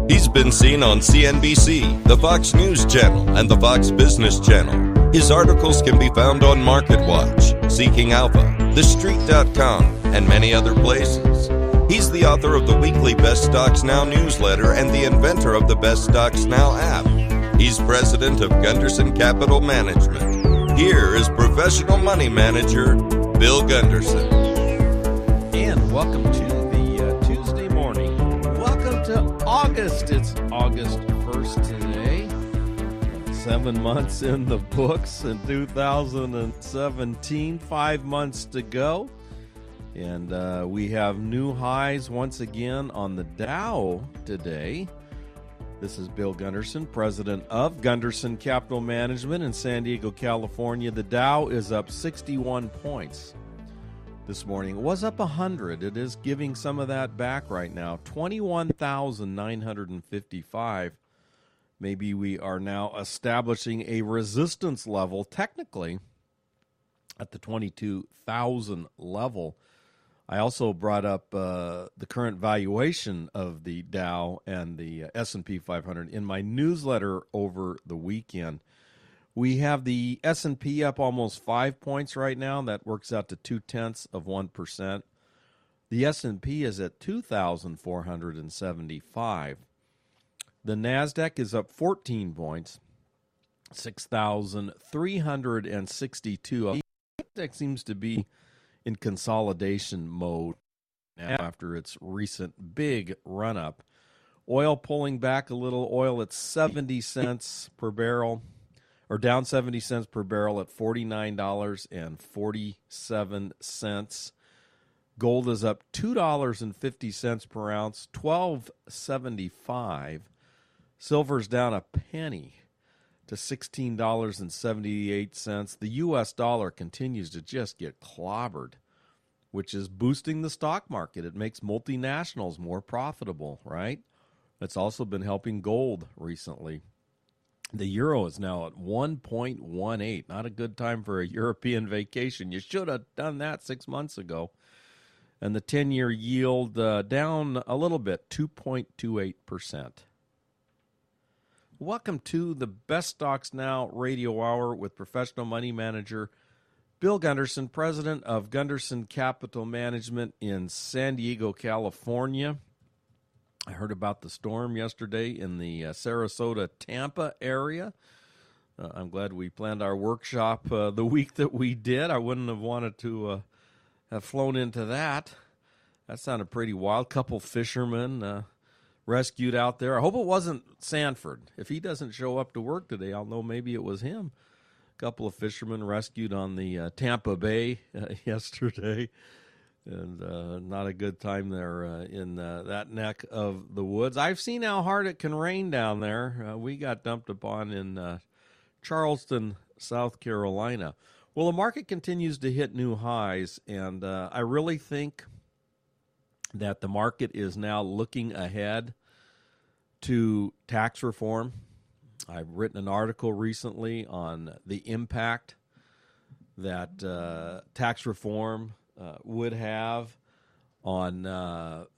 He's been seen on CNBC, the Fox News Channel, and the Fox Business Channel. His articles can be found on MarketWatch, Seeking Alpha, TheStreet.com, and many other places. He's the author of the weekly Best Stocks Now newsletter and the inventor of the Best Stocks Now app. He's president of Gunderson Capital Management. Here is professional money manager, Bill Gunderson. And welcome to the Tuesday morning. Welcome to August. It's August 1st today. 7 months in the books in 2017. 5 months to go. And we have new highs once again on the Dow today. This is Bill Gunderson, president of Gunderson Capital Management in San Diego, California. The Dow is up 61 points this morning. It was up 100. It is giving some of that back right now. 21,955. Maybe we are now establishing a resistance level, technically, at the 22,000 level. I also brought up the current valuation of the Dow and the S&P 500 in my newsletter over the weekend. We have the S&P up almost 5 points right now. That works out to 0.2%. The S&P is at 2,475. The NASDAQ is up 14 points, 6,362. That seems to be in consolidation mode after its recent big run-up. Oil pulling back a little. Oil at 70 cents per barrel, or down 70 cents per barrel at $49.47. Gold is up $2.50 per ounce, $12.75. Silver's down a penny to $16.78. The U.S. dollar continues to just get clobbered, which is boosting the stock market. It makes multinationals more profitable, right? It's also been helping gold recently. The euro is now at 1.18. Not a good time for a European vacation. You should have done that 6 months ago. And the 10-year yield down a little bit, 2.28%. Welcome to the Best Stocks Now radio hour with professional money manager Bill Gunderson, president of Gunderson Capital Management in San Diego, California. I heard about the storm yesterday in the Sarasota, Tampa area. I'm glad we planned our workshop the week that we did. I wouldn't have wanted to have flown into that. That sounded pretty wild. Couple fishermen rescued out there. I hope it wasn't Sanford. If he doesn't show up to work today, I'll know maybe it was him. A couple of fishermen rescued on the Tampa Bay yesterday. And not a good time there in that neck of the woods. I've seen how hard it can rain down there. We got dumped upon in Charleston, South Carolina. Well, the market continues to hit new highs, and I really think that the market is now looking ahead to tax reform. I've written an article recently on the impact that tax reform would have on the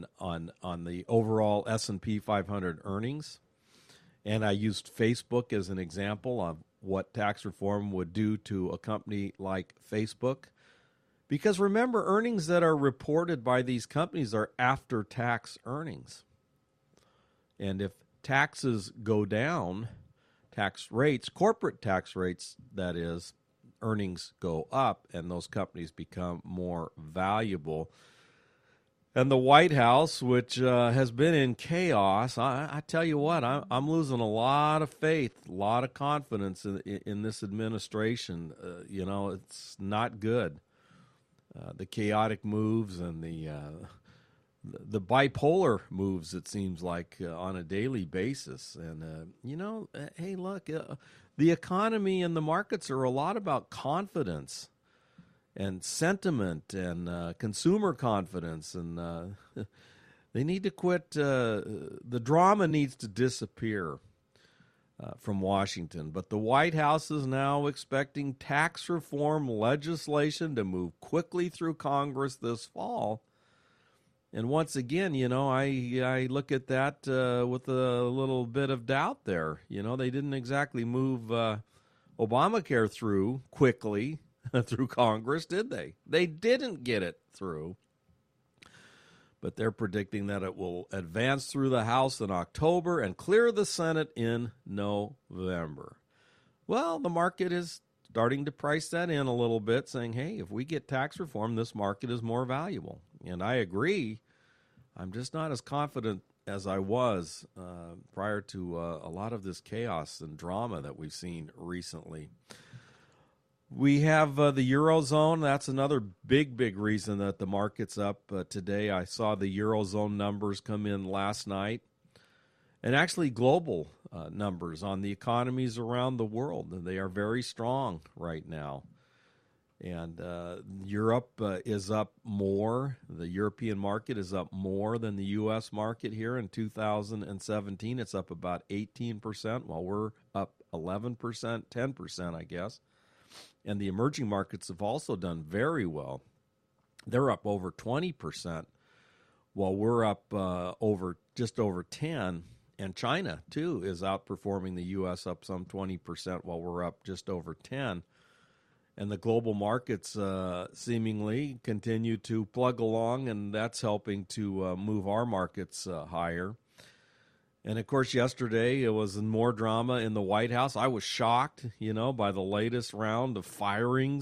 overall S&P 500 earnings, and I used Facebook as an example of what tax reform would do to a company like Facebook. Because remember, earnings that are reported by these companies are after-tax earnings. And if taxes go down, tax rates, corporate tax rates, that is, earnings go up and those companies become more valuable. And the White House, which has been in chaos, I tell you what, I'm losing a lot of faith, a lot of confidence in this administration. It's not good. The chaotic moves and the bipolar moves, it seems like, on a daily basis. And, hey, look, the economy and the markets are a lot about confidence and sentiment and consumer confidence. And they need to quit. The drama needs to disappear from Washington. But the White House is now expecting tax reform legislation to move quickly through Congress this fall. And once again, I look at that with a little bit of doubt there. They didn't exactly move Obamacare through quickly through Congress, did they? They didn't get it through. But they're predicting that it will advance through the House in October and clear the Senate in November. Well, the market is starting to price that in a little bit, saying, hey, if we get tax reform, this market is more valuable. And I agree. I'm just not as confident as I was prior to a lot of this chaos and drama that we've seen recently. We have the Eurozone. That's another big reason that the market's up today. I saw the Eurozone numbers come in last night, and actually global numbers on the economies around the world. They are very strong right now. And Europe is up more. The European market is up more than the U.S. market here in 2017. It's up about 18%, while we're up 11%, 10%, I guess. And the emerging markets have also done very well. They're up over 20%, while we're up just over 10%. And China, too, is outperforming the U.S. up some 20%, while we're up just over 10%. And the global markets seemingly continue to plug along, and that's helping to move our markets higher. And, of course, yesterday it was more drama in the White House. I was shocked, by the latest round of firing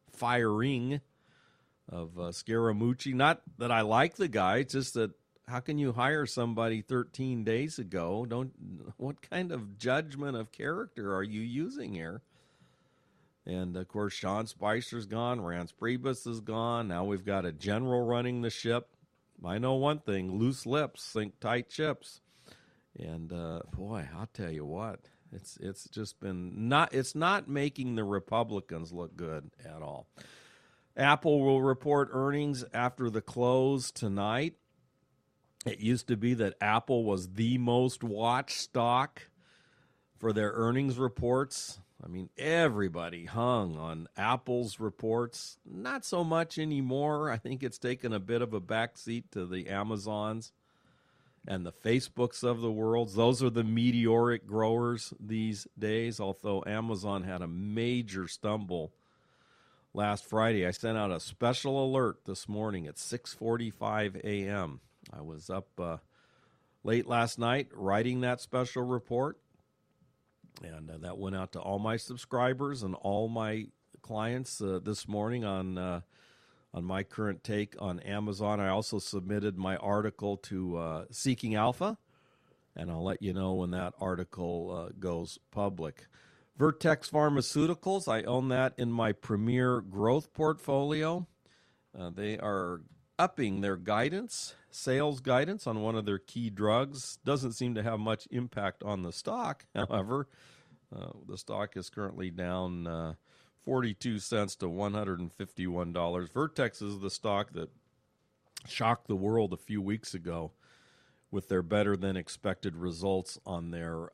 of Scaramucci. Not that I like the guy, it's just that how can you hire somebody 13 days ago? What kind of judgment of character are you using here? And, of course, Sean Spicer's gone. Reince Priebus is gone. Now we've got a general running the ship. I know one thing, loose lips sink tight ships. And, boy, I'll tell you what, it's just been it's not making the Republicans look good at all. Apple will report earnings after the close tonight. It used to be that Apple was the most watched stock for their earnings reports. I mean, everybody hung on Apple's reports. Not so much anymore. I think it's taken a bit of a backseat to the Amazons and the Facebooks of the world. Those are the meteoric growers these days, although Amazon had a major stumble last Friday. I sent out a special alert this morning at 6:45 a.m. I was up late last night writing that special report. And that went out to all my subscribers and all my clients this morning on my current take on Amazon. I also submitted my article to Seeking Alpha, and I'll let you know when that article goes public. Vertex Pharmaceuticals, I own that in my Premier Growth portfolio. They are upping their sales guidance on one of their key drugs. Doesn't seem to have much impact on the stock. However, the stock is currently down 42 cents to $151. Vertex is the stock that shocked the world a few weeks ago with their better than expected results on their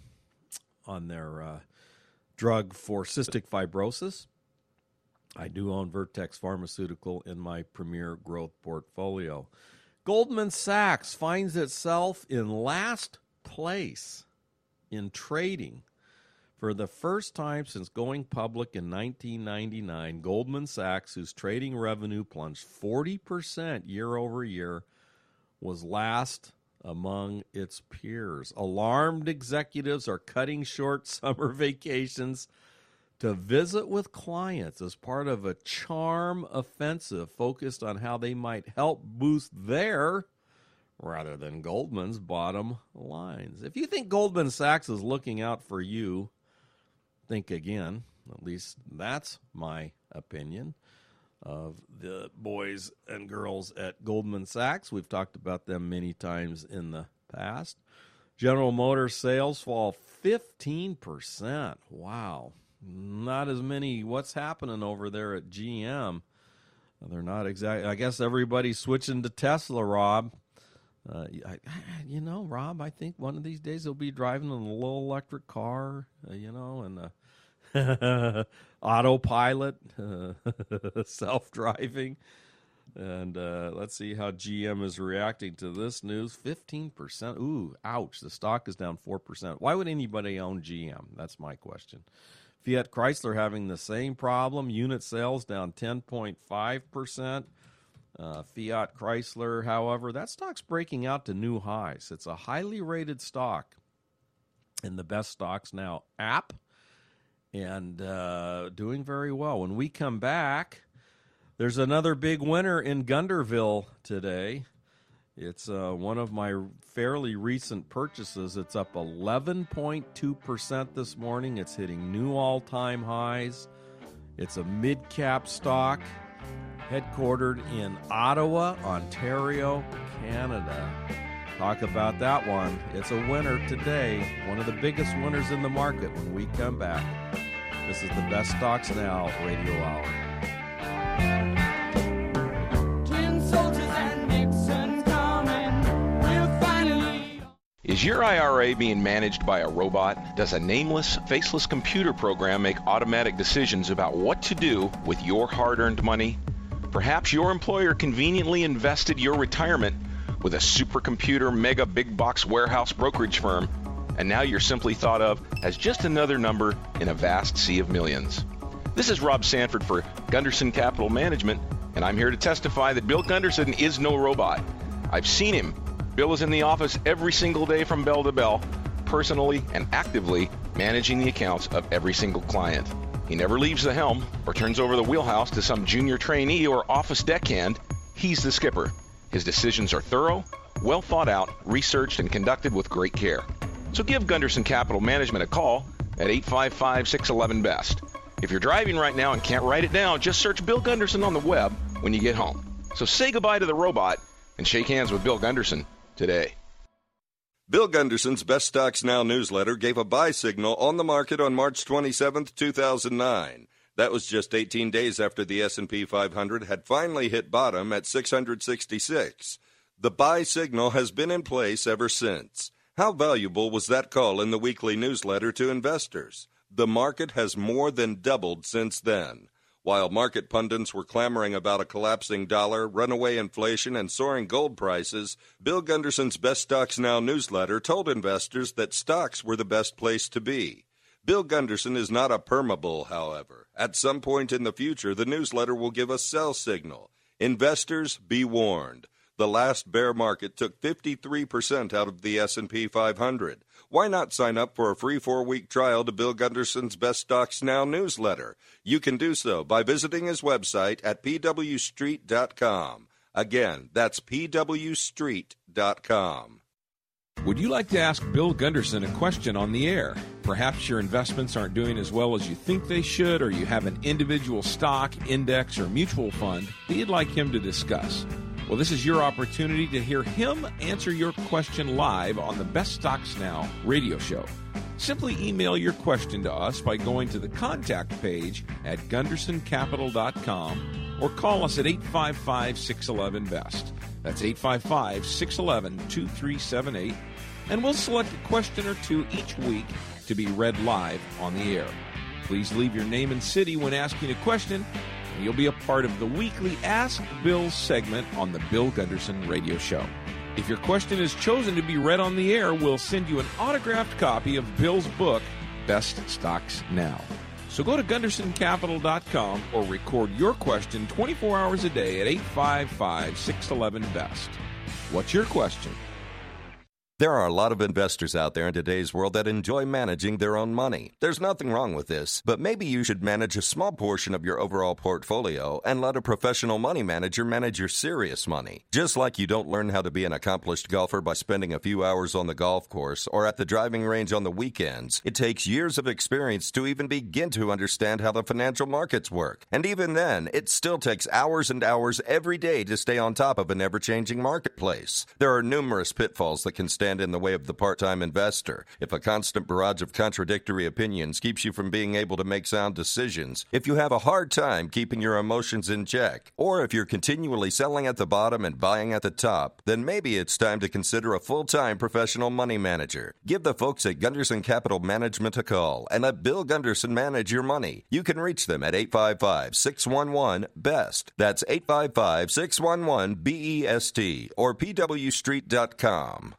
drug for cystic fibrosis. I do own Vertex Pharmaceutical in my Premier Growth portfolio. Goldman Sachs finds itself in last place in trading. For the first time since going public in 1999, Goldman Sachs, whose trading revenue plunged 40% year over year, was last among its peers. Alarmed executives are cutting short summer vacations to visit with clients as part of a charm offensive focused on how they might help boost their, rather than Goldman's, bottom lines. If you think Goldman Sachs is looking out for you, think again. At least that's my opinion of the boys and girls at Goldman Sachs. We've talked about them many times in the past. General Motors sales fall 15%. Wow. Not as many. What's happening over there at GM? They're not exactly. I guess everybody's switching to Tesla, Rob. Rob, I think one of these days they'll be driving in a little electric car, and autopilot, self-driving. And let's see how GM is reacting to this news. 15%. Ooh, ouch. The stock is down 4%. Why would anybody own GM? That's my question. Fiat Chrysler having the same problem. Unit sales down 10.5%. Fiat Chrysler, however, that stock's breaking out to new highs. It's a highly rated stock in the best stocks now app and doing very well. When we come back, there's another big winner in Gunderville today. It's one of my fairly recent purchases. It's up 11.2% this morning. It's hitting new all-time highs. It's a mid-cap stock headquartered in Ottawa, Ontario, Canada. Talk about that one. It's a winner today, one of the biggest winners in the market when we come back. This is the Best Stocks Now Radio Hour. Is your IRA being managed by a robot? Does a nameless, faceless computer program make automatic decisions about what to do with your hard-earned money? Perhaps your employer conveniently invested your retirement with a supercomputer mega big box warehouse brokerage firm, and now you're simply thought of as just another number in a vast sea of millions. This is Rob Sanford for Gunderson Capital Management, and I'm here to testify that Bill Gunderson is no robot. I've seen him. Bill is in the office every single day from bell to bell, personally and actively managing the accounts of every single client. He never leaves the helm or turns over the wheelhouse to some junior trainee or office deckhand. He's the skipper. His decisions are thorough, well thought out, researched, and conducted with great care. So give Gunderson Capital Management a call at 855-611-BEST. If you're driving right now and can't write it down, just search Bill Gunderson on the web when you get home. So say goodbye to the robot and shake hands with Bill Gunderson today. Bill Gunderson's Best Stocks Now newsletter gave a buy signal on the market on March 27, 2009. That was just 18 days after the S&P 500 had finally hit bottom at 666. The buy signal has been in place ever since. How valuable was that call in the weekly newsletter to investors? The market has more than doubled since then. While market pundits were clamoring about a collapsing dollar, runaway inflation, and soaring gold prices, Bill Gunderson's Best Stocks Now newsletter told investors that stocks were the best place to be. Bill Gunderson is not a permabull, however. At some point in the future, the newsletter will give a sell signal. Investors, be warned. The last bear market took 53% out of the S&P 500. Why not sign up for a free 4-week trial to Bill Gunderson's Best Stocks Now newsletter? You can do so by visiting his website at pwstreet.com. Again, that's pwstreet.com. Would you like to ask Bill Gunderson a question on the air? Perhaps your investments aren't doing as well as you think they should, or you have an individual stock, index, or mutual fund that you'd like him to discuss. Well, this is your opportunity to hear him answer your question live on the Best Stocks Now radio show. Simply email your question to us by going to the contact page at gundersoncapital.com or call us at 855-611-BEST. That's 855-611-2378, and we'll select a question or two each week to be read live on the air. Please leave your name and city when asking a question, and you'll be a part of the weekly Ask Bill segment on the Bill Gunderson Radio Show. If your question is chosen to be read on the air, we'll send you an autographed copy of Bill's book, Best Stocks Now. So go to GundersonCapital.com or record your question 24 hours a day at 855-611-BEST. What's your question? There are a lot of investors out there in today's world that enjoy managing their own money. There's nothing wrong with this, but maybe you should manage a small portion of your overall portfolio and let a professional money manager manage your serious money. Just like you don't learn how to be an accomplished golfer by spending a few hours on the golf course or at the driving range on the weekends, it takes years of experience to even begin to understand how the financial markets work. And even then, it still takes hours and hours every day to stay on top of an ever-changing marketplace. There are numerous pitfalls that can stand stand in the way of the part-time investor, if a constant barrage of contradictory opinions keeps you from being able to make sound decisions, if you have a hard time keeping your emotions in check, or if you're continually selling at the bottom and buying at the top, then maybe it's time to consider a full-time professional money manager. Give the folks at Gunderson Capital Management a call and let Bill Gunderson manage your money. You can reach them at 855-611-BEST. That's 855-611-BEST or pwstreet.com.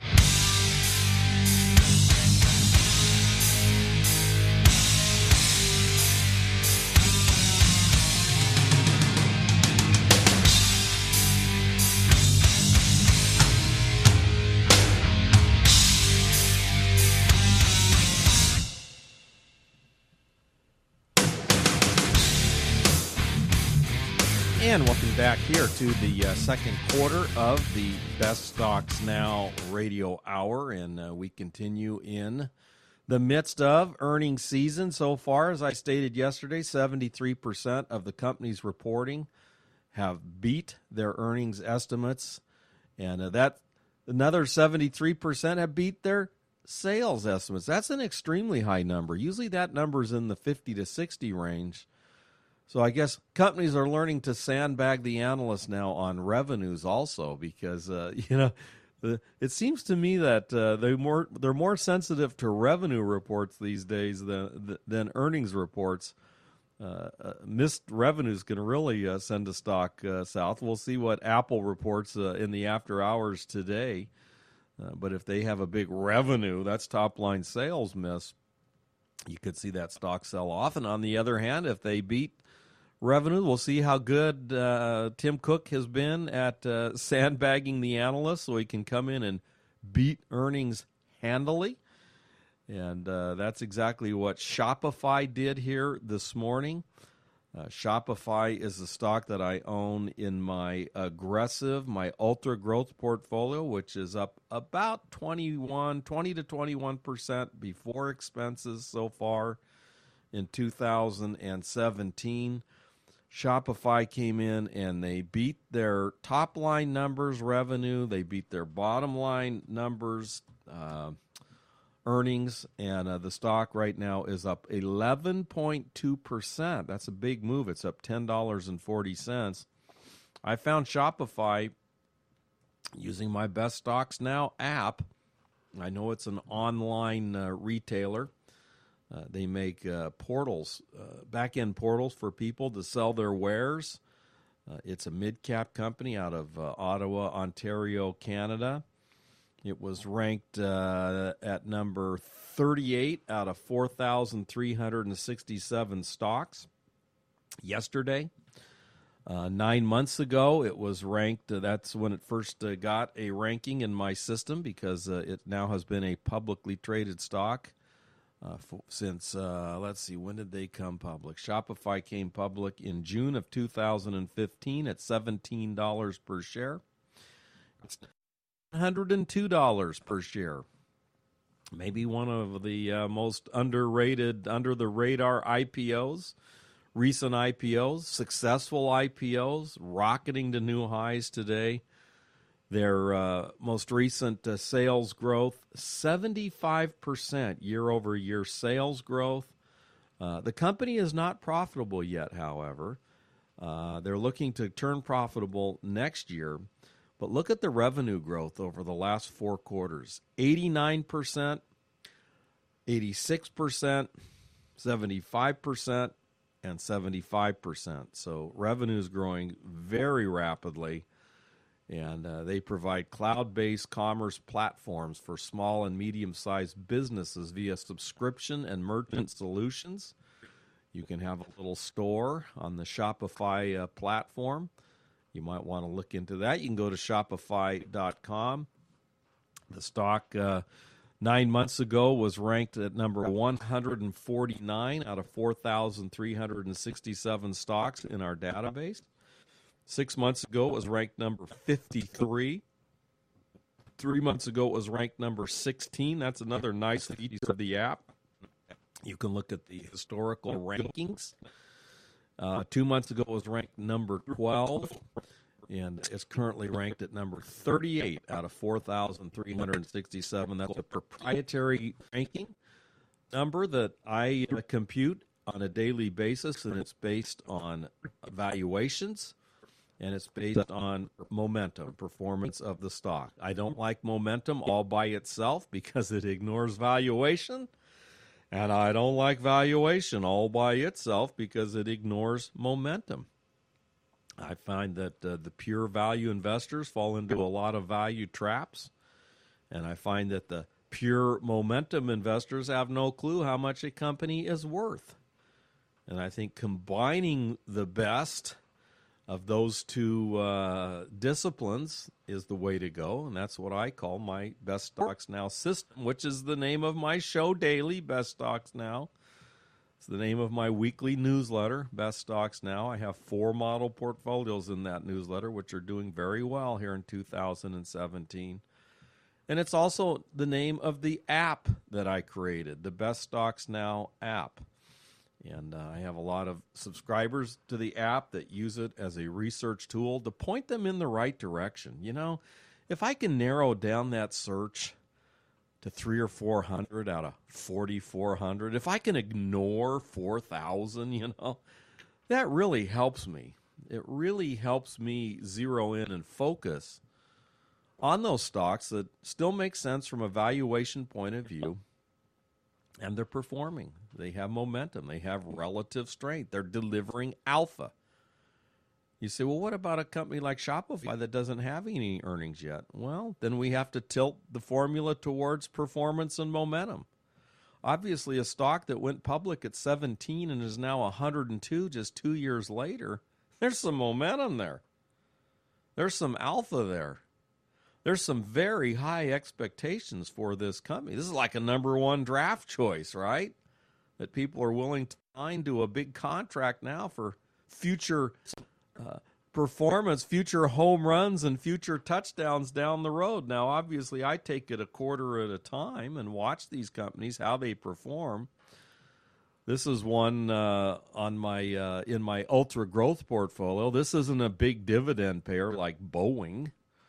And welcome back here to the second quarter of the Best Stocks Now radio hour. And we continue in the midst of earnings season. So far, as I stated yesterday, 73% of the companies reporting have beat their earnings estimates. And that another 73% have beat their sales estimates. That's an extremely high number. Usually that number is in the 50 to 60 range. So I guess companies are learning to sandbag the analysts now on revenues also, because it seems to me that they're more sensitive to revenue reports these days than earnings reports. Missed revenues can really send a stock south. We'll see what Apple reports in the after hours today. But if they have a big revenue, that's top line sales miss, you could see that stock sell off. And on the other hand, if they beat revenue, we'll see how good Tim Cook has been at sandbagging the analysts so he can come in and beat earnings handily. And that's exactly what Shopify did here this morning. Shopify is the stock that I own in my my ultra growth portfolio, which is up about 20 to 21% before expenses so far in 2017. Shopify came in and they beat their top line numbers, revenue. They beat their bottom line numbers, earnings, and the stock right now is up 11.2%. That's a big move. It's up $10.40. I found Shopify using my Best Stocks Now app. I know it's an online retailer. They make portals, back-end portals for people to sell their wares. It's a mid-cap company out of Ottawa, Ontario, Canada. It was ranked at number 38 out of 4,367 stocks yesterday. 9 months ago, it was ranked. That's when it first got a ranking in my system, because it now has been a publicly traded stock since, let's see, when did they come public? Shopify came public in June of 2015 at $17 per share. It's $102 per share. Maybe one of the most underrated, under-the-radar IPOs, recent IPOs, successful IPOs, rocketing to new highs today. Their most recent sales growth, 75% year-over-year sales growth. The company is not profitable yet, however. They're looking to turn profitable next year. But look at the revenue growth over the last 4 quarters. 89%, 86%, 75%, and 75%. So revenue is growing very rapidly. And they provide cloud-based commerce platforms for small and medium-sized businesses via subscription and merchant solutions. You can have a little store on the Shopify platform. You might want to look into that. You can go to Shopify.com. The stock 9 months ago was ranked at number 149 out of 4,367 stocks in our database. 6 months ago, it was ranked number 53. 3 months ago, it was ranked number 16. That's another nice feature of the app. You can look at the historical rankings. 2 months ago, it was ranked number 12. and it's currently ranked at number 38 out of 4,367. That's a proprietary ranking number that I compute on a daily basis, and it's based on valuations, and it's based on momentum, performance of the stock. I don't like momentum all by itself because it ignores valuation, and I don't like valuation all by itself because it ignores momentum. I find that the pure value investors fall into a lot of value traps, and I find that the pure momentum investors have no clue how much a company is worth. And I think combining the best of those two disciplines is the way to go, and that's what I call my Best Stocks Now system, which is the name of my show daily, Best Stocks Now. It's the name of my weekly newsletter, Best Stocks Now. I have 4 model portfolios in that newsletter, which are doing very well here in 2017. And it's also the name of the app that I created, the Best Stocks Now app. And I have a lot of subscribers to the app that use it as a research tool to point them in the right direction. You know, if I can narrow down that search to 300 or 400 out of 4,400, if I can ignore 4,000, you know, that really helps me. It really helps me zero in and focus on those stocks that still make sense from a valuation point of view, and they're performing. They have momentum. They have relative strength. They're delivering alpha. You say, well, what about a company like Shopify that doesn't have any earnings yet? Well, then we have to tilt the formula towards performance and momentum. Obviously, a stock that went public at 17 and is now 102 just 2 years later, there's some momentum there. There's some alpha there. There's some very high expectations for this company. This is like a number 1 draft choice, right? That people are willing to sign to a big contract now for future performance, future home runs, and future touchdowns down the road. Now, obviously, I take it a quarter at a time and watch these companies, how they perform. This is one on my in my ultra growth portfolio. This isn't a big dividend payer like Boeing.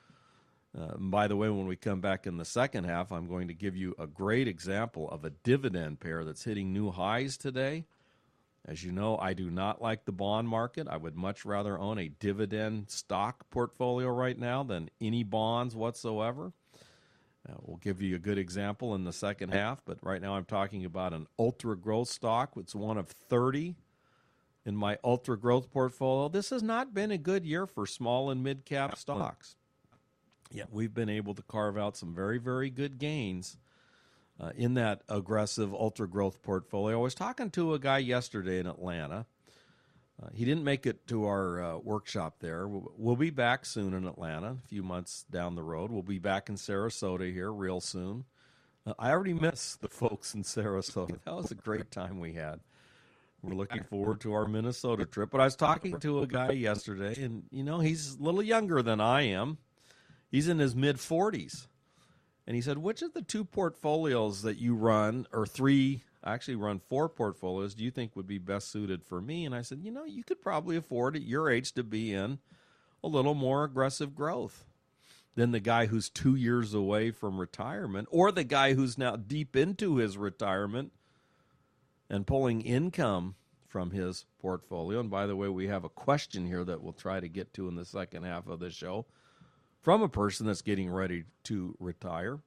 By the way, when we come back in the second half, I'm going to give you a great example of a dividend pair that's hitting new highs today. As you know, I do not like the bond market. I would much rather own a dividend stock portfolio right now than any bonds whatsoever. We'll give you a good example in the second half, but right now I'm talking about an ultra growth stock. It's one of 30 in my ultra growth portfolio. This has not been a good year for small and mid cap stocks. Yet we've been able to carve out some very, very good gains in that aggressive ultra growth portfolio. I was talking to a guy yesterday in Atlanta. He didn't make it to our workshop there. We'll be back soon in Atlanta, a few months down the road. We'll be back in Sarasota here real soon. I already miss the folks in Sarasota. That was a great time we had. We're looking forward to our Minnesota trip. But I was talking to a guy yesterday, and, you know, he's a little younger than I am. He's in his mid-40s. And he said, which of the 2 portfolios that you run, or 3, I actually run 4 portfolios, do you think would be best suited for me? And I said, you know, you could probably afford at your age to be in a little more aggressive growth than the guy who's 2 years away from retirement, or the guy who's now deep into his retirement and pulling income from his portfolio. And by the way, we have a question here that we'll try to get to in the second half of the show from a person that's getting ready to retire.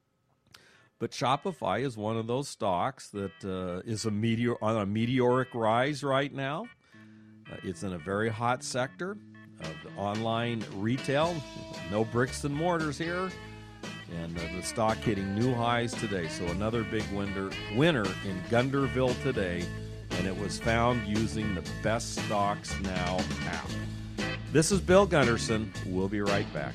But Shopify is one of those stocks that is on a meteoric rise right now. It's in a very hot sector of online retail. No bricks and mortars here. And the stock hitting new highs today. So another big winner in Gunderville today. And it was found using the Best Stocks Now app. This is Bill Gunderson. We'll be right back.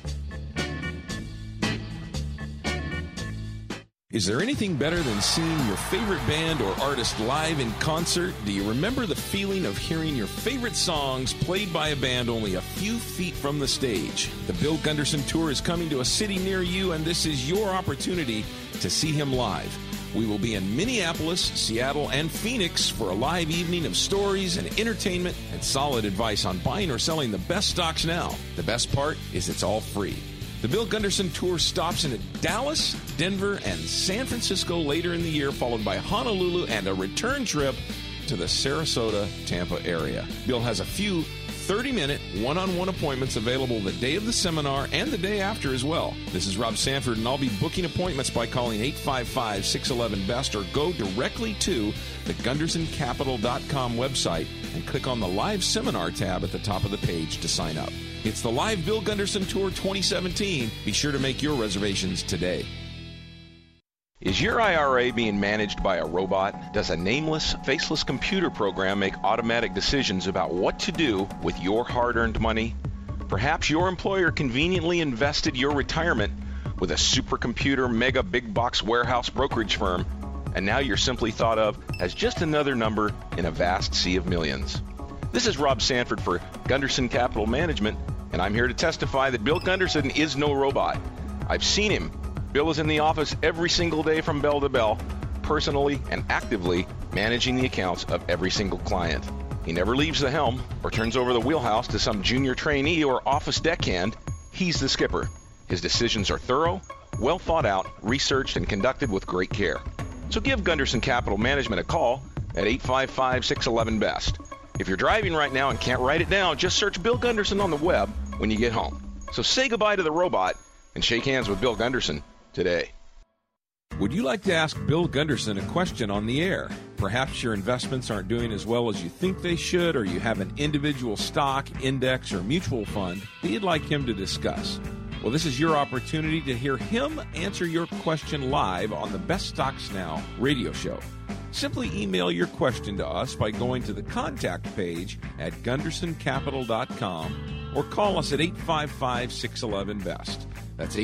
Is there anything better than seeing your favorite band or artist live in concert? Do you remember the feeling of hearing your favorite songs played by a band only a few feet from the stage? The Bill Gunderson Tour is coming to a city near you, and this is your opportunity to see him live. We will be in Minneapolis, Seattle, and Phoenix for a live evening of stories and entertainment and solid advice on buying or selling the best stocks now. The best part is it's all free. The Bill Gunderson Tour stops in at Dallas, Denver, and San Francisco later in the year, followed by Honolulu and a return trip to the Sarasota, Tampa area. Bill has a few 30-minute one-on-one appointments available the day of the seminar and the day after as well. This is Rob Sanford, and I'll be booking appointments by calling 855-611-BEST or go directly to the GundersonCapital.com website and click on the Live Seminar tab at the top of the page to sign up. It's the Live Bill Gunderson Tour 2017. Be sure to make your reservations today. Is your IRA being managed by a robot? Does a nameless, faceless computer program make automatic decisions about what to do with your hard-earned money? Perhaps your employer conveniently invested your retirement with a supercomputer mega big box warehouse brokerage firm, and now you're simply thought of as just another number in a vast sea of millions. This is Rob Sanford for Gunderson Capital Management, and I'm here to testify that Bill Gunderson is no robot. I've seen him. Bill is in the office every single day from bell to bell, personally and actively managing the accounts of every single client. He never leaves the helm or turns over the wheelhouse to some junior trainee or office deckhand. He's the skipper. His decisions are thorough, well thought out, researched, and conducted with great care. So give Gunderson Capital Management a call at 855-611-BEST. If you're driving right now and can't write it down, just search Bill Gunderson on the web when you get home. So say goodbye to the robot and shake hands with Bill Gunderson today. Would you like to ask Bill Gunderson a question on the air? Perhaps your investments aren't doing as well as you think they should, or you have an individual stock, index, or mutual fund that you'd like him to discuss. Well, this is your opportunity to hear him answer your question live on the Best Stocks Now radio show. Simply email your question to us by going to the contact page at GundersonCapital.com or call us at 855-611-BEST. That's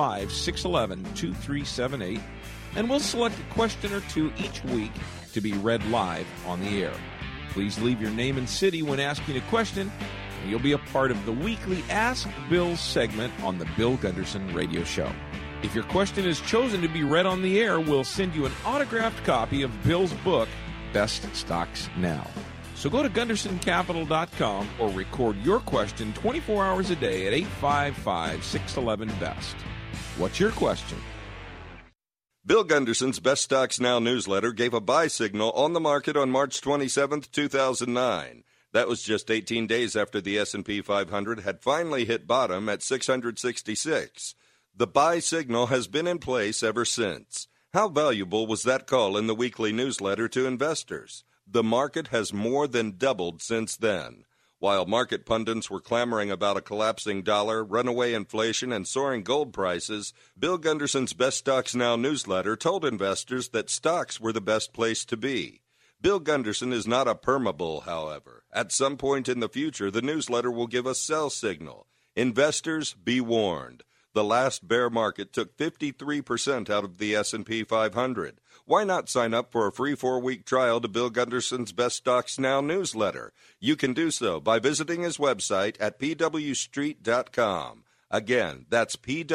855-611-2378, and we'll select a question or two each week to be read live on the air. Please leave your name and city when asking a question, and you'll be a part of the weekly Ask Bill segment on the Bill Gunderson Radio Show. If your question is chosen to be read on the air, we'll send you an autographed copy of Bill's book, Best Stocks Now. So go to GundersonCapital.com or record your question 24 hours a day at 855-611-BEST. What's your question? Bill Gunderson's Best Stocks Now newsletter gave a buy signal on the market on March 27, 2009. That was just 18 days after the S&P 500 had finally hit bottom at 666. The buy signal has been in place ever since. How valuable was that call in the weekly newsletter to investors? The market has more than doubled since then. While market pundits were clamoring about a collapsing dollar, runaway inflation, and soaring gold prices, Bill Gunderson's Best Stocks Now newsletter told investors that stocks were the best place to be. Bill Gunderson is not a permabull, however. At some point in the future, the newsletter will give a sell signal. Investors, be warned. The last bear market took 53% out of the S&P 500. Why not sign up for a free 4-week trial to Bill Gunderson's Best Stocks Now newsletter? You can do so by visiting his website at pwstreet.com. Again, that's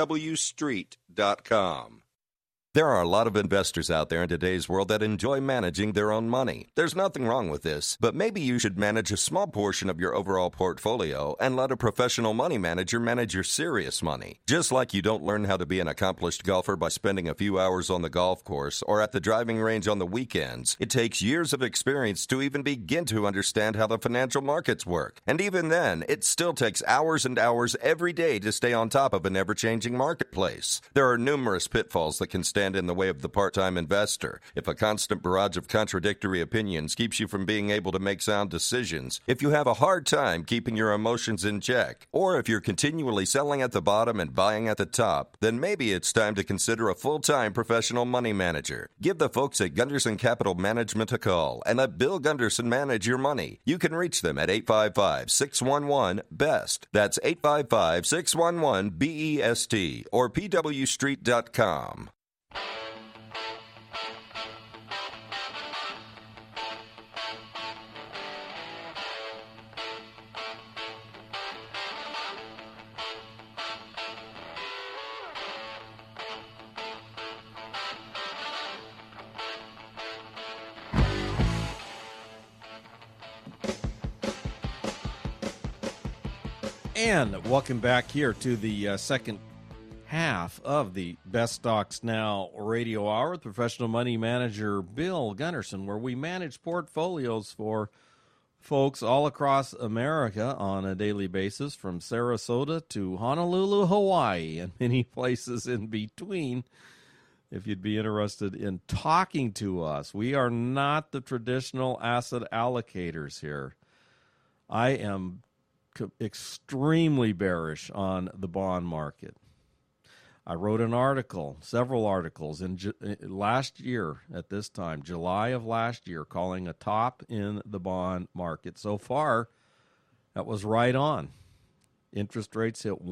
pwstreet.com. There are a lot of investors out there in today's world that enjoy managing their own money. There's nothing wrong with this, but maybe you should manage a small portion of your overall portfolio and let a professional money manager manage your serious money. Just like you don't learn how to be an accomplished golfer by spending a few hours on the golf course or at the driving range on the weekends, it takes years of experience to even begin to understand how the financial markets work. And even then, it still takes hours and hours every day to stay on top of an ever-changing marketplace. There are numerous pitfalls that can stand in the way of the part-time investor. If a constant barrage of contradictory opinions keeps you from being able to make sound decisions, if you have a hard time keeping your emotions in check, or if you're continually selling at the bottom and buying at the top, then maybe it's time to consider a full-time professional money manager. Give the folks at Gunderson Capital Management a call and let Bill Gunderson manage your money. You can reach them at 855-611-BEST. That's 855-611-BEST or pwstreet.com. And welcome back here to the second half of the Best Stocks Now radio hour with professional money manager Bill Gunderson, where we manage portfolios for folks all across America on a daily basis, from Sarasota to Honolulu, Hawaii, and many places in between. If you'd be interested in talking to us, we are not the traditional asset allocators here. I am extremely bearish on the bond market. I wrote an article, several articles last year at this time, July of last year, calling a top in the bond market. So far, that was right on. Interest rates hit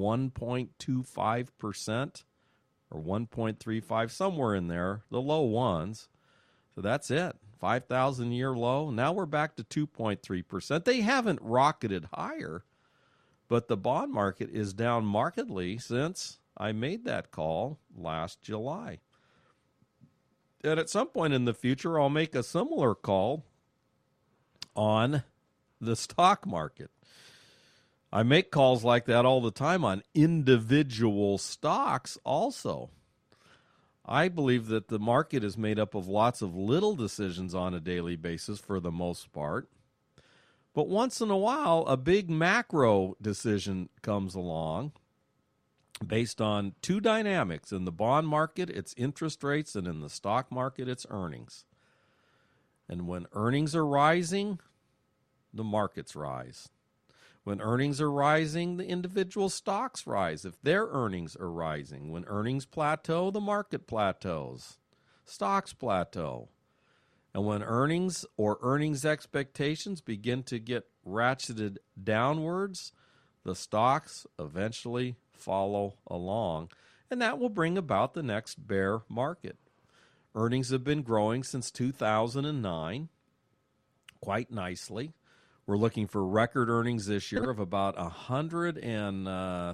1.25% or 1.35, somewhere in there, the low ones. So that's it, 5,000-year low. Now we're back to 2.3%. They haven't rocketed higher, but the bond market is down markedly since I made that call last July. And at some point in the future, I'll make a similar call on the stock market. I make calls like that all the time on individual stocks also. I believe that the market is made up of lots of little decisions on a daily basis for the most part. But once in a while, a big macro decision comes along based on two dynamics. In the bond market, it's interest rates, and in the stock market, it's earnings. And when earnings are rising, the markets rise. When earnings are rising, the individual stocks rise if their earnings are rising. When earnings plateau, the market plateaus. Stocks plateau. And when earnings or earnings expectations begin to get ratcheted downwards, the stocks eventually follow along, and that will bring about the next bear market. Earnings have been growing since 2009 quite nicely. We're looking for record earnings this year of about $132,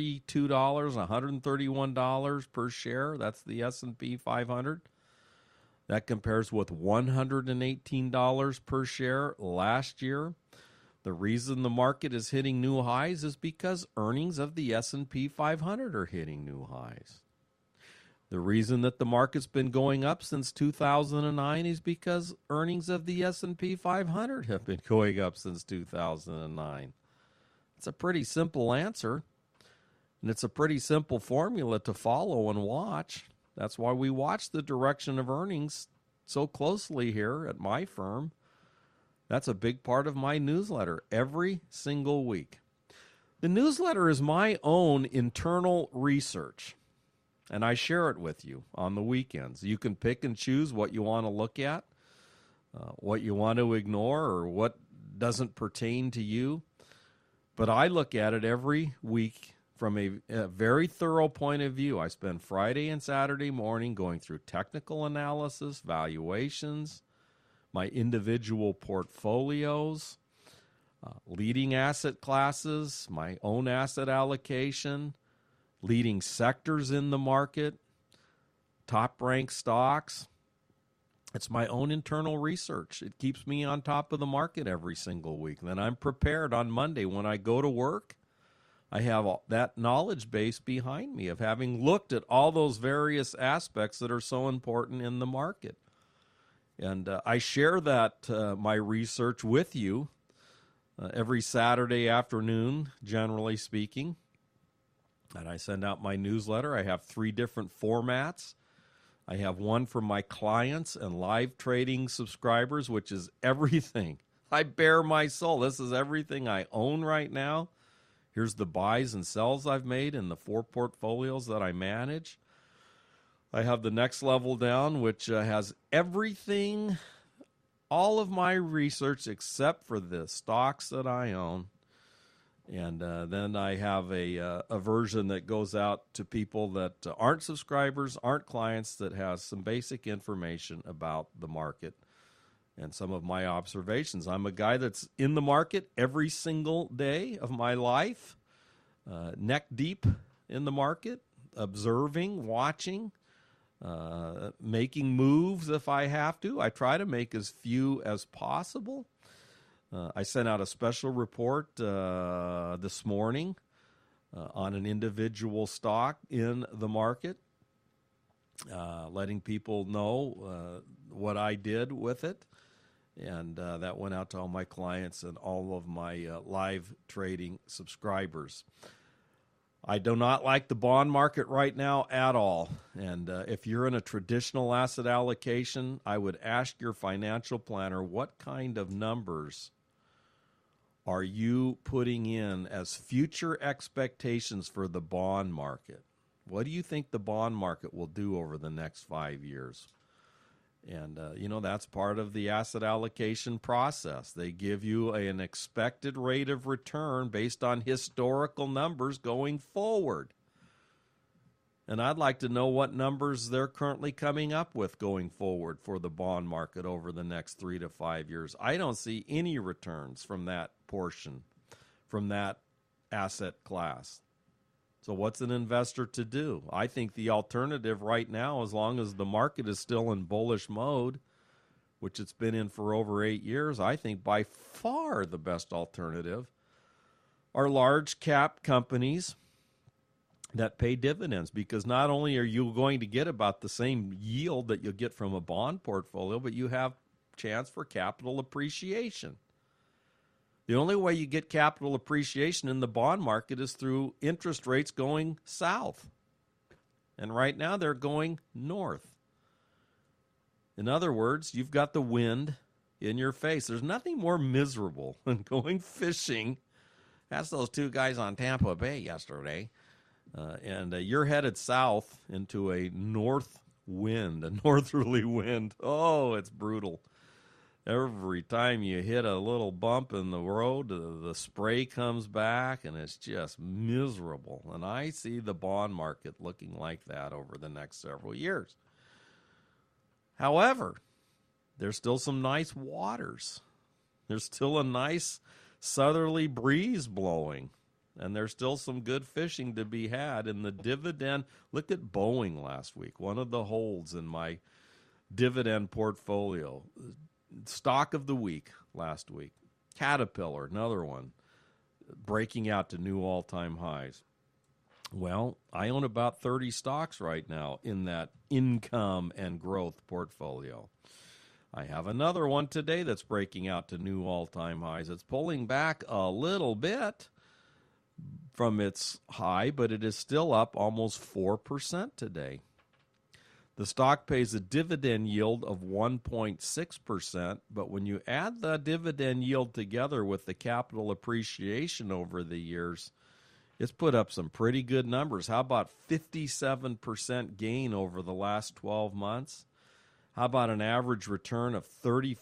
$131 per share. That's the S&P 500. That compares with $118 per share last year. The reason the market is hitting new highs is because earnings of the S&P 500 are hitting new highs. The reason that the market's been going up since 2009 is because earnings of the S&P 500 have been going up since 2009. It's a pretty simple answer, and it's a pretty simple formula to follow and watch. That's why we watch the direction of earnings so closely here at my firm. That's a big part of my newsletter every single week. The newsletter is my own internal research, and I share it with you on the weekends. You can pick and choose what you want to look at, what you want to ignore, or what doesn't pertain to you. But I look at it every week from a very thorough point of view. I spend Friday and Saturday morning going through technical analysis, valuations, my individual portfolios, leading asset classes, my own asset allocation, leading sectors in the market, top-ranked stocks. It's my own internal research. It keeps me on top of the market every single week. And then I'm prepared on Monday when I go to work. I have that knowledge base behind me of having looked at all those various aspects that are so important in the market. And I share that, my research, with you every Saturday afternoon, generally speaking. And I send out my newsletter. I have 3 different formats. I have one for my clients and live trading subscribers, which is everything. I bare my soul. This is everything I own right now. Here's the buys and sells I've made in the 4 portfolios that I manage. I have the next level down, which has everything, all of my research except for the stocks that I own. And then I have a version that goes out to people that aren't subscribers, aren't clients, that has some basic information about the market and some of my observations. I'm a guy that's in the market every single day of my life, neck deep in the market, observing, watching, making moves if I have to. I try to make as few as possible. I sent out a special report this morning on an individual stock in the market, letting people know what I did with it. And that went out to all my clients and all of my live trading subscribers. I do not like the bond market right now at all. And if you're in a traditional asset allocation, I would ask your financial planner, what kind of numbers are you putting in as future expectations for the bond market? What do you think the bond market will do over the next 5 years? And, that's part of the asset allocation process. They give you an expected rate of return based on historical numbers going forward. And I'd like to know what numbers they're currently coming up with going forward for the bond market over the next 3 to 5 years. I don't see any returns from that portion, from that asset class. So what's an investor to do? I think the alternative right now, as long as the market is still in bullish mode, which it's been in for over 8 years, I think by far the best alternative are large cap companies that pay dividends, because not only are you going to get about the same yield that you'll get from a bond portfolio, but you have chance for capital appreciation. The only way you get capital appreciation in the bond market is through interest rates going south. And right now they're going north. In other words, you've got the wind in your face. There's nothing more miserable than going fishing. That's those two guys on Tampa Bay yesterday. And you're headed south into a north wind, a northerly wind. Oh, it's brutal. Every time you hit a little bump in the road, the spray comes back, and it's just miserable. And I see the bond market looking like that over the next several years. However, there's still some nice waters. There's still a nice southerly breeze blowing, and there's still some good fishing to be had in the dividend. Look at Boeing last week, one of the holds in my dividend portfolio. Stock of the week last week. Caterpillar, another one, breaking out to new all-time highs. Well, I own about 30 stocks right now in that income and growth portfolio. I have another one today that's breaking out to new all-time highs. It's pulling back a little bit from its high, but it is still up almost 4% today. The stock pays a dividend yield of 1.6%, but when you add the dividend yield together with the capital appreciation over the years, it's put up some pretty good numbers. How about 57% gain over the last 12 months? How about an average return of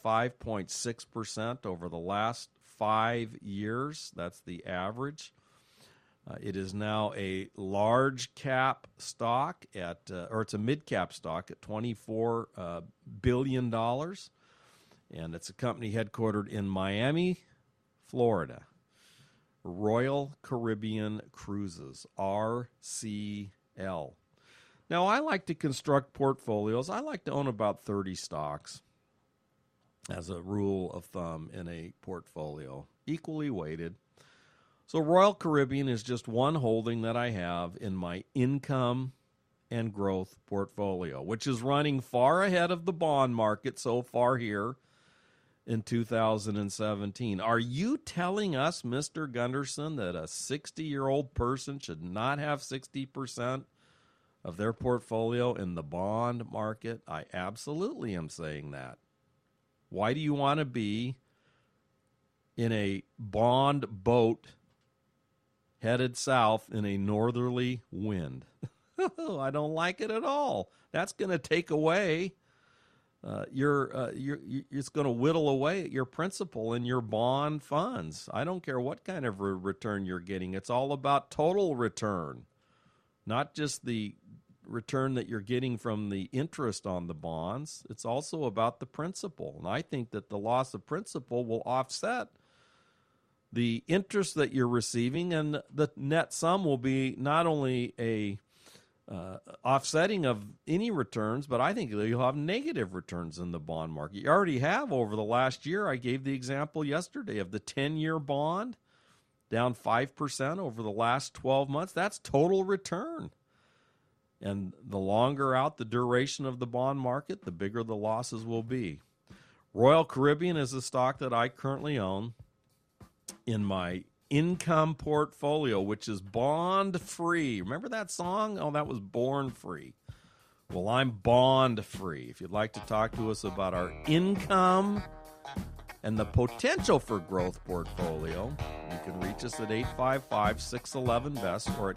35.6% over the last 5 years? That's the average. It is now a large cap stock or it's a mid cap stock at $24 billion. And it's a company headquartered in Miami, Florida. Royal Caribbean Cruises, RCL. Now, I like to construct portfolios. I like to own about 30 stocks as a rule of thumb in a portfolio, equally weighted. So Royal Caribbean is just one holding that I have in my income and growth portfolio, which is running far ahead of the bond market so far here in 2017. Are you telling us, Mr. Gunderson, that a 60-year-old person should not have 60% of their portfolio in the bond market? I absolutely am saying that. Why do you want to be in a bond boat headed south in a northerly wind? I don't like it at all. That's going to take away it's going to whittle away at your principal in your bond funds. I don't care what kind of return you're getting. It's all about total return, not just the return that you're getting from the interest on the bonds. It's also about the principal. And I think that the loss of principal will offset the interest that you're receiving, and the net sum will be not only a offsetting of any returns, but I think you'll have negative returns in the bond market. You already have over the last year. I gave the example yesterday of the 10-year bond down 5% over the last 12 months. That's total return. And the longer out the duration of the bond market, the bigger the losses will be. Royal Caribbean is a stock that I currently own in my income portfolio, which is bond-free. Remember that song? Oh, that was Born Free. Well, I'm bond-free. If you'd like to talk to us about our income and the potential for growth portfolio, you can reach us at 855-611-BEST or at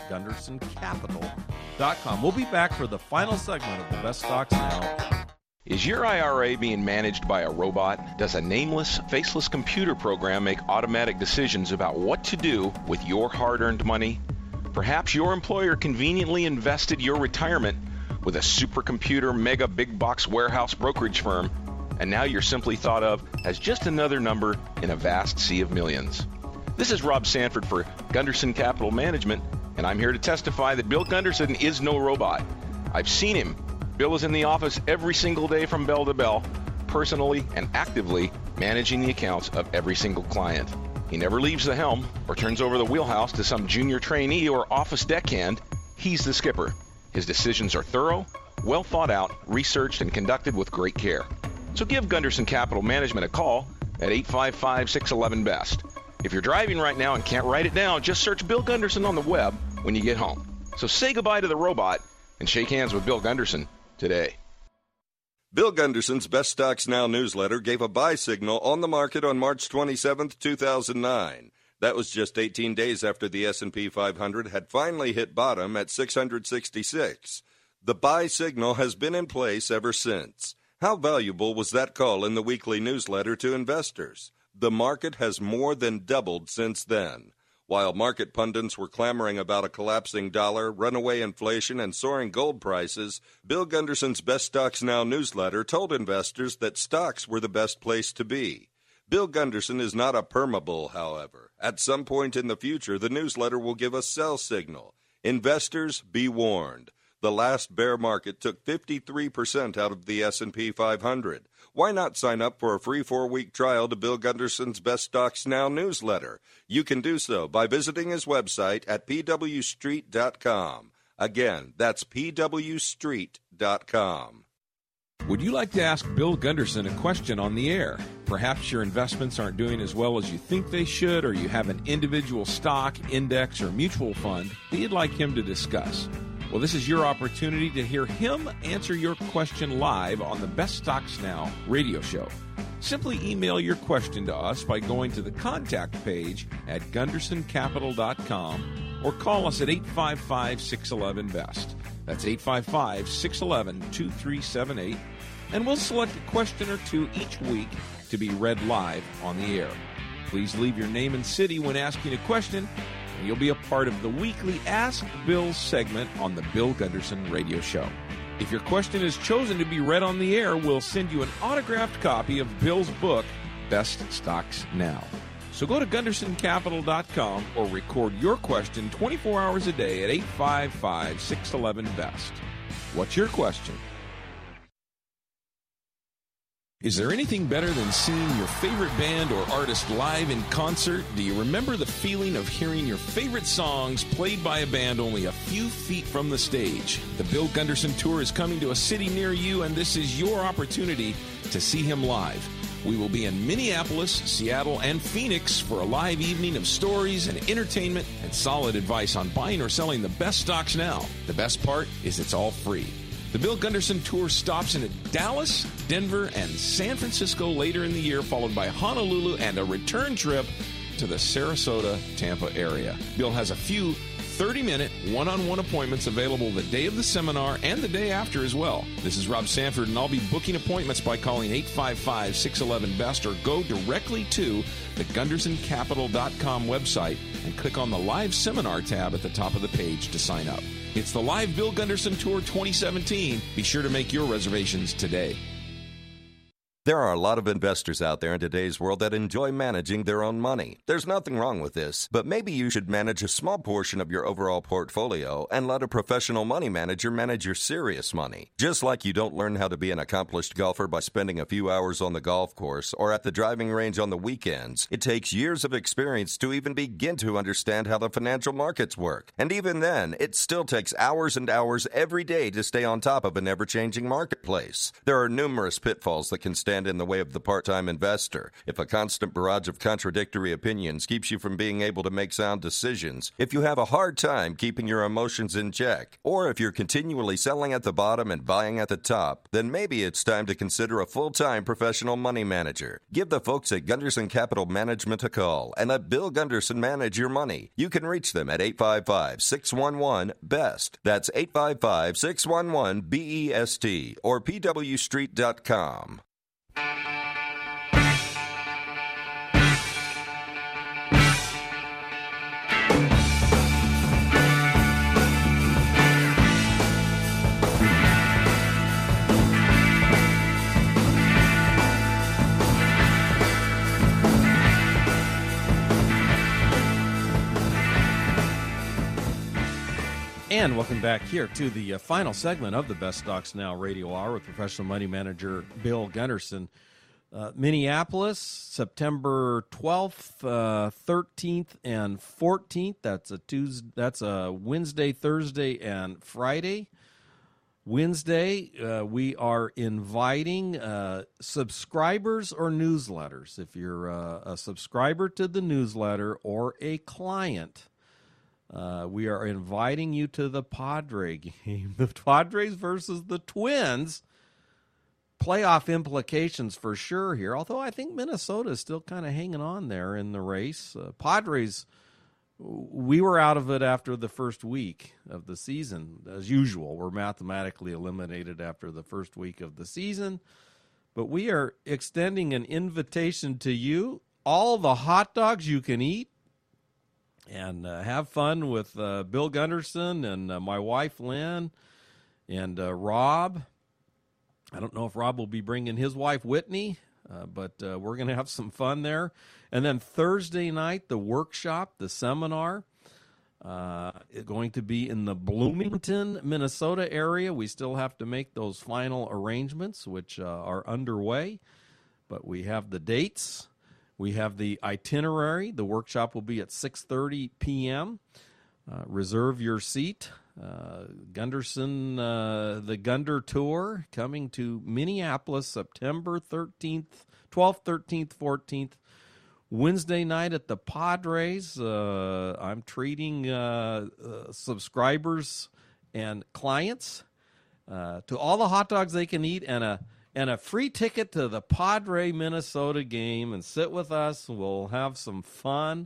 GundersonCapital.com. We'll be back for the final segment of the Best Stocks Now. Is your IRA being managed by a robot? Does a nameless, faceless computer program make automatic decisions about what to do with your hard-earned money? Perhaps your employer conveniently invested your retirement with a supercomputer mega big box warehouse brokerage firm, and now you're simply thought of as just another number in a vast sea of millions. This is Rob Sanford for Gunderson Capital Management, and I'm here to testify that Bill Gunderson is no robot. I've seen him. Bill is in the office every single day from bell to bell, personally and actively managing the accounts of every single client. He never leaves the helm or turns over the wheelhouse to some junior trainee or office deckhand. He's the skipper. His decisions are thorough, well thought out, researched, and conducted with great care. So give Gunderson Capital Management a call at 855-611-BEST. If you're driving right now and can't write it down, just search Bill Gunderson on the web when you get home. So say goodbye to the robot and shake hands with Bill Gunderson today. Bill Gunderson's Best Stocks Now newsletter gave a buy signal on the market on March 27, 2009. That was just 18 days after the S&P 500 had finally hit bottom at 666. The buy signal has been in place ever since. How valuable was that call in the weekly newsletter to investors? The market has more than doubled since then. While market pundits were clamoring about a collapsing dollar, runaway inflation, and soaring gold prices, Bill Gunderson's Best Stocks Now newsletter told investors that stocks were the best place to be. Bill Gunderson is not a permabull, however. At some point in the future, the newsletter will give a sell signal. Investors, be warned. The last bear market took 53% out of the S&P 500. Why not sign up for a free 4-week trial to Bill Gunderson's Best Stocks Now newsletter? You can do so by visiting his website at pwstreet.com. Again, that's pwstreet.com. Would you like to ask Bill Gunderson a question on the air? Perhaps your investments aren't doing as well as you think they should, or you have an individual stock, index, or mutual fund that you'd like him to discuss. Well, this is your opportunity to hear him answer your question live on the Best Stocks Now radio show. Simply email your question to us by going to the contact page at GundersonCapital.com or call us at 855-611-BEST. That's 855-611-2378, and we'll select a question or two each week to be read live on the air. Please leave your name and city when asking a question, and you'll be a part of the weekly Ask Bill segment on the Bill Gunderson Radio Show. If your question is chosen to be read on the air, we'll send you an autographed copy of Bill's book, Best Stocks Now. So go to GundersonCapital.com or record your question 24 hours a day at 855-611-BEST. What's your question? Is there anything better than seeing your favorite band or artist live in concert? Do you remember the feeling of hearing your favorite songs played by a band only a few feet from the stage? The Bill Gunderson Tour is coming to a city near you, and this is your opportunity to see him live. We will be in Minneapolis, Seattle, and Phoenix for a live evening of stories and entertainment and solid advice on buying or selling the best stocks now. The best part is it's all free. The Bill Gunderson Tour stops in at Dallas, Denver, and San Francisco later in the year, followed by Honolulu and a return trip to the Sarasota, Tampa area. Bill has a few 30-minute one-on-one appointments available the day of the seminar and the day after as well. This is Rob Sanford, and I'll be booking appointments by calling 855-611-BEST or go directly to the GundersonCapital.com website and click on the Live Seminar tab at the top of the page to sign up. It's the Live Bill Gunderson Tour 2017. Be sure to make your reservations today. There are a lot of investors out there in today's world that enjoy managing their own money. There's nothing wrong with this, but maybe you should manage a small portion of your overall portfolio and let a professional money manager manage your serious money. Just like you don't learn how to be an accomplished golfer by spending a few hours on the golf course or at the driving range on the weekends, it takes years of experience to even begin to understand how the financial markets work. And even then, it still takes hours and hours every day to stay on top of an ever-changing marketplace. There are numerous pitfalls that can stand in the way of the part-time investor. If a constant barrage of contradictory opinions keeps you from being able to make sound decisions, if you have a hard time keeping your emotions in check, or if you're continually selling at the bottom and buying at the top, then maybe it's time to consider a full-time professional money manager. Give the folks at Gunderson Capital Management a call and let Bill Gunderson manage your money. You can reach them at 855-611-BEST. That's 855-611-BEST or pwstreet.com. And welcome back here to the final segment of the Best Stocks Now radio hour with professional money manager Bill Gunderson. Minneapolis, September 12th, 13th, and 14th. That's a Wednesday, Thursday, and Friday. Wednesday, we are inviting subscribers or newsletters. If you're a subscriber to the newsletter or a client, we are inviting you to the Padre game. The Padres versus the Twins. Playoff implications for sure here, although I think Minnesota is still kind of hanging on there in the race. Padres, we were out of it after the first week of the season. As usual, we're mathematically eliminated after the first week of the season. But we are extending an invitation to you, all the hot dogs you can eat, and have fun with Bill Gunderson and my wife, Lynn, and Rob. I don't know if Rob will be bringing his wife, Whitney, but we're going to have some fun there. And then Thursday night, the workshop, the seminar, going to be in the Bloomington, Minnesota area. We still have to make those final arrangements, which are underway, but we have the dates. We have the itinerary. The workshop will be at 6:30 p.m. Reserve your seat. Gunderson, the Gunder Tour, coming to Minneapolis, September 13th, 12th, 13th, 14th. Wednesday night at the Padres. I'm treating subscribers and clients to all the hot dogs they can eat and a free ticket to the Padre Minnesota game, and sit with us. We'll have some fun.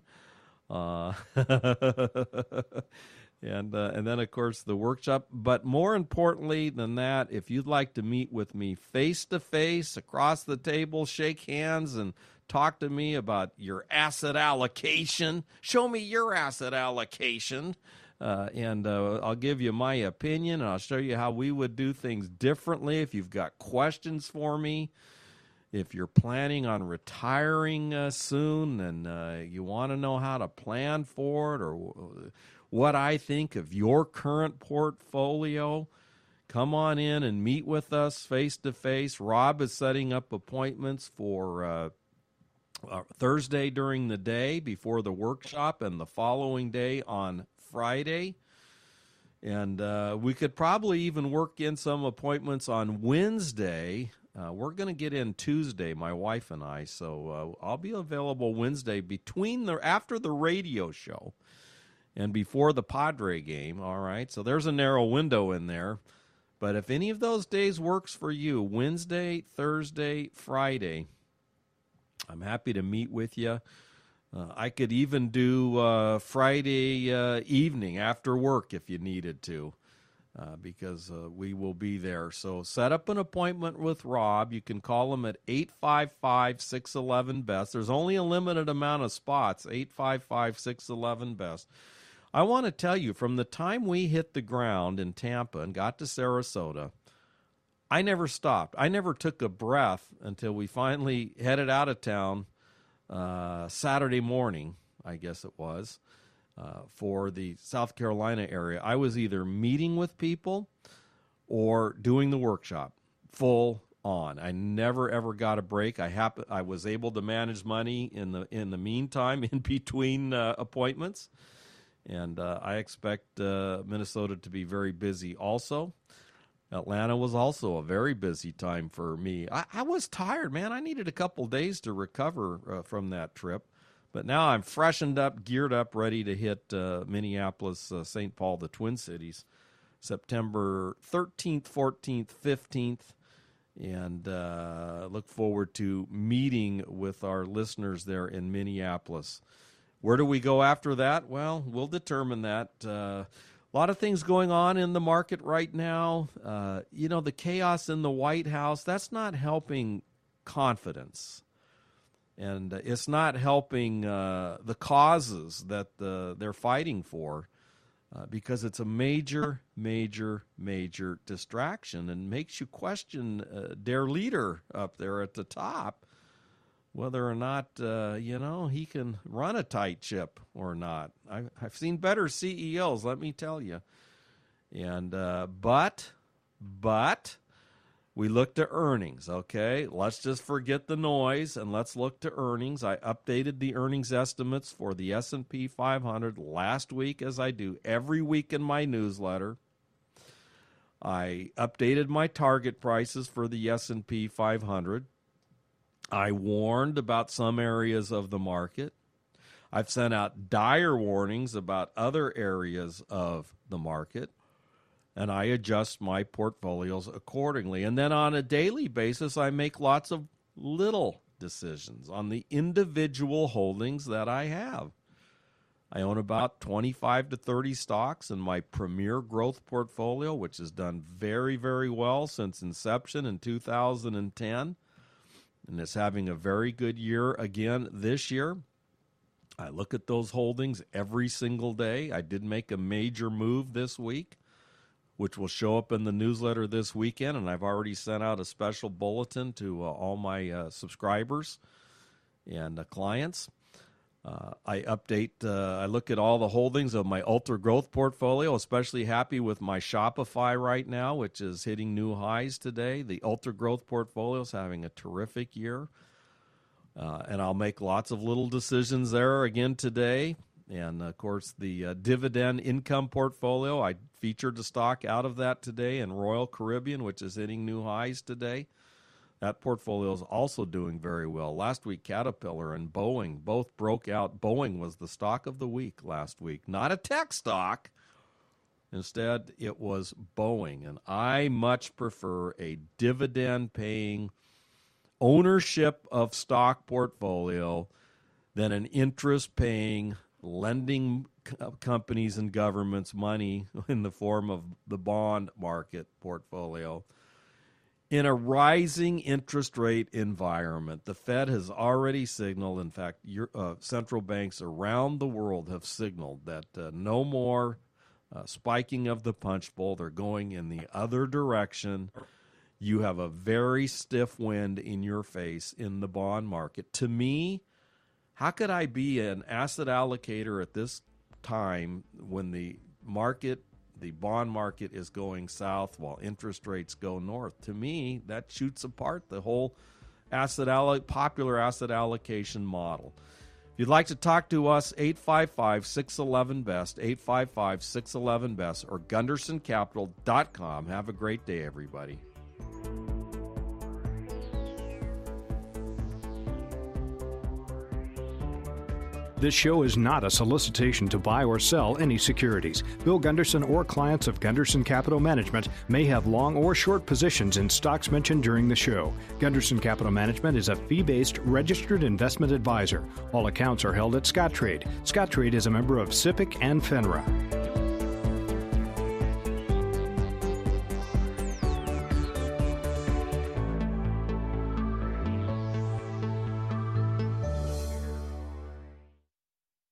And then, of course, the workshop. But more importantly than that, if you'd like to meet with me face-to-face, across the table, shake hands, and talk to me about your asset allocation, show me your asset allocation, and I'll give you my opinion, and I'll show you how we would do things differently. If you've got questions for me, if you're planning on retiring soon and you want to know how to plan for it, or what I think of your current portfolio, come on in and meet with us face-to-face. Rob is setting up appointments for Thursday during the day before the workshop, and the following day on Friday. And we could probably even work in some appointments on Wednesday. We're going to get in Tuesday, my wife and I, so I'll be available Wednesday after the radio show and before the Padre game, all right? So there's a narrow window in there. But if any of those days works for you, Wednesday, Thursday, Friday, I'm happy to meet with you. I could even do Friday evening after work if you needed to, because we will be there. So set up an appointment with Rob. You can call him at 855-611-BEST. There's only a limited amount of spots, 855-611-BEST. I want to tell you, from the time we hit the ground in Tampa and got to Sarasota, I never stopped. I never took a breath until we finally headed out of town Saturday morning, I guess it was, for the South Carolina area. I was either meeting with people or doing the workshop full on. I never ever got a break. I was able to manage money in the meantime, in between appointments, and I expect Minnesota to be very busy also. Atlanta was also a very busy time for me. I was tired, man. I needed a couple days to recover from that trip, but now I'm freshened up, geared up, ready to hit Minneapolis, St. Paul, the Twin Cities, September 13th, 14th, 15th. And look forward to meeting with our listeners there in Minneapolis. Where do we go after that? Well, we'll determine that. A lot of things going on in the market right now. The chaos in the White House, that's not helping confidence. And it's not helping the causes that they're fighting for. Because it's a major, major, major distraction and makes you question their leader up there at the top, whether or not, he can run a tight ship or not. I've seen better CEOs, let me tell you. And but we look to earnings, okay? Let's just forget the noise and let's look to earnings. I updated the earnings estimates for the S&P 500 last week, as I do every week in my newsletter. I updated my target prices for the S&P 500. I warned about some areas of the market. I've sent out dire warnings about other areas of the market. And I adjust my portfolios accordingly. And then on a daily basis, I make lots of little decisions on the individual holdings that I have. I own about 25 to 30 stocks in my Premier Growth portfolio, which has done very, very well since inception in 2010. And it's having a very good year again this year. I look at those holdings every single day. I did make a major move this week, which will show up in the newsletter this weekend, and I've already sent out a special bulletin to all my subscribers and clients. I look at all the holdings of my Ultra Growth portfolio, especially happy with my Shopify right now, which is hitting new highs today. The Ultra Growth portfolio is having a terrific year, and I'll make lots of little decisions there again today. And, of course, the dividend income portfolio, I featured a stock out of that today in Royal Caribbean, which is hitting new highs today. That portfolio is also doing very well. Last week, Caterpillar and Boeing both broke out. Boeing was the stock of the week last week. Not a tech stock. Instead, it was Boeing. And I much prefer a dividend-paying ownership of stock portfolio than an interest-paying lending companies and governments money in the form of the bond market portfolio. In a rising interest rate environment, the Fed has already signaled, in fact, central banks around the world have signaled that no more spiking of the punch bowl. They're going in the other direction. You have a very stiff wind in your face in the bond market. To me, how could I be an asset allocator at this time when the bond market is going south while interest rates go north? To me, that shoots apart the whole popular asset allocation model. If you'd like to talk to us, 855-611-BEST, 855-611-BEST, or GundersonCapital.com. Have a great day, everybody. This show is not a solicitation to buy or sell any securities. Bill Gunderson or clients of Gunderson Capital Management may have long or short positions in stocks mentioned during the show. Gunderson Capital Management is a fee-based registered investment advisor. All accounts are held at Scottrade. Scottrade is a member of SIPC and FINRA.